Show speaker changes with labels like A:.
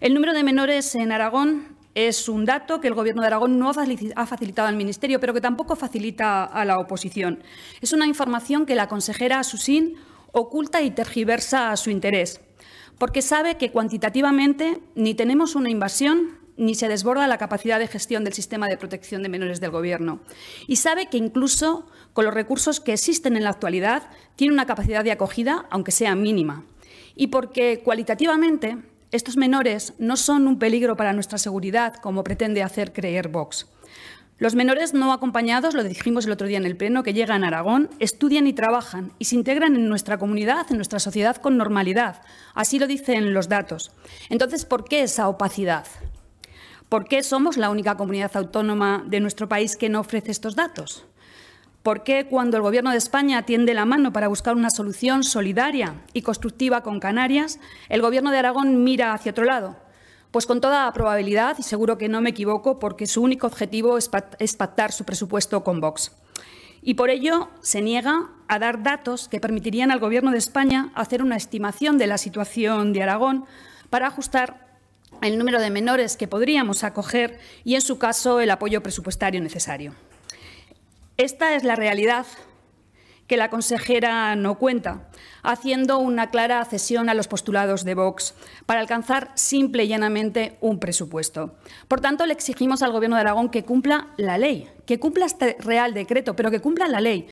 A: El número de menores en Aragón es un dato que el Gobierno de Aragón no ha facilitado al Ministerio, pero que tampoco facilita a la oposición. Es una información que la consejera Asúsin oculta y tergiversa a su interés, porque sabe que cuantitativamente ni tenemos una invasión ni se desborda la capacidad de gestión del sistema de protección de menores del Gobierno. Y sabe que incluso con los recursos que existen en la actualidad tiene una capacidad de acogida, aunque sea mínima. Y porque cualitativamente estos menores no son un peligro para nuestra seguridad, como pretende hacer creer Vox. Los menores no acompañados, lo dijimos el otro día en el Pleno, que llegan a Aragón, estudian y trabajan y se integran en nuestra comunidad, en nuestra sociedad con normalidad. Así lo dicen los datos. Entonces, ¿por qué esa opacidad? ¿Por qué somos la única comunidad autónoma de nuestro país que no ofrece estos datos? ¿Por qué cuando el Gobierno de España tiende la mano para buscar una solución solidaria y constructiva con Canarias, el Gobierno de Aragón mira hacia otro lado? Pues con toda probabilidad, y seguro que no me equivoco, porque su único objetivo es pactar su presupuesto con Vox. Y por ello se niega a dar datos que permitirían al Gobierno de España hacer una estimación de la situación de Aragón para ajustar el número de menores que podríamos acoger y, en su caso, el apoyo presupuestario necesario. Esta es la realidad que la consejera no cuenta, haciendo una clara cesión a los postulados de Vox para alcanzar simple y llanamente un presupuesto. Por tanto, le exigimos al Gobierno de Aragón que cumpla la ley, que cumpla este Real Decreto, pero que cumpla la ley,